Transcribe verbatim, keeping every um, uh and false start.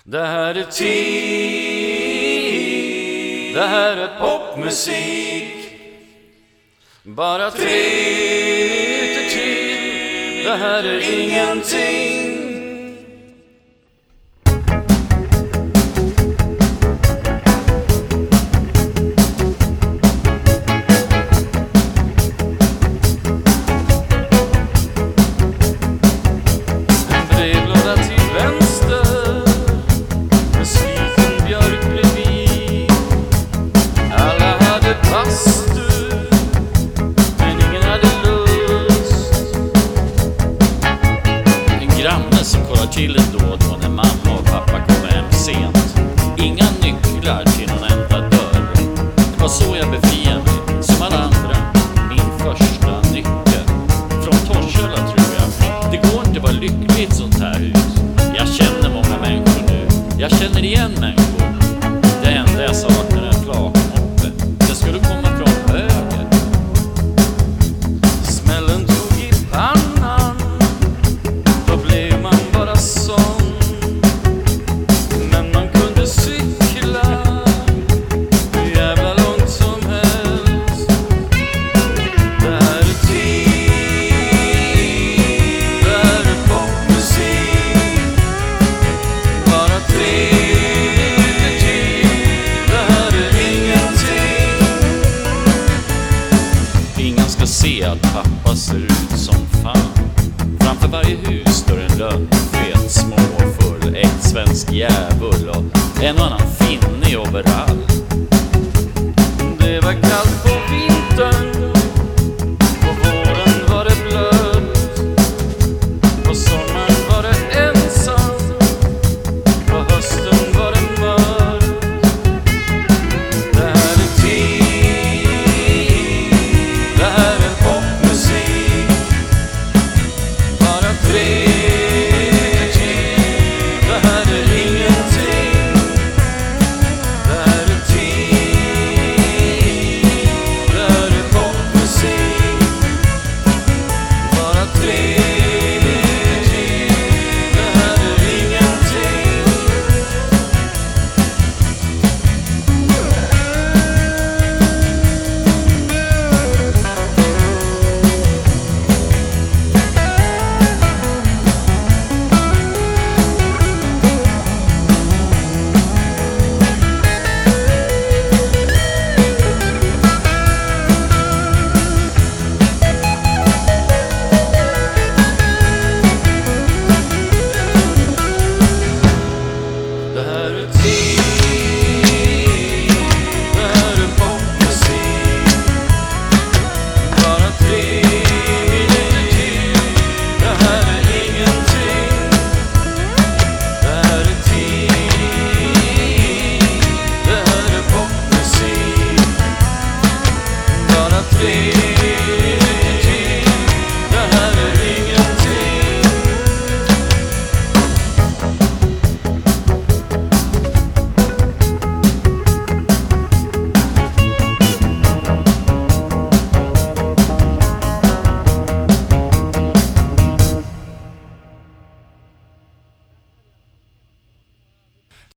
Det här är tid, det här är popmusik. Bara tre minuter till, det här är ingenting. Till då och då när mamma och pappa kommer hem sent. Inga nycklar till någon enda dörr. Det var så jag befriade mig, som alla andra. Min första nyckel. Från Torshälla tror jag. Det går inte att vara lyckligt sånt här hus. Jag känner många människor nu. Jag känner igen människor. Det enda jag saknar är en flakmoppe. Det skulle komma från höger. Smällen tog i pannan. Då blev man bara sån. Men man kunde cykla hur jävla långt som helst. Det här är tid, det här är popmusik. Bara tre minuter till, det här är ingenting. Ingen ska se att pappa ser ut som fan. Framför varje hus står en lönnfet, småfull, ett svensk jävul och en annan finne i overall. Det var kallt på vintern.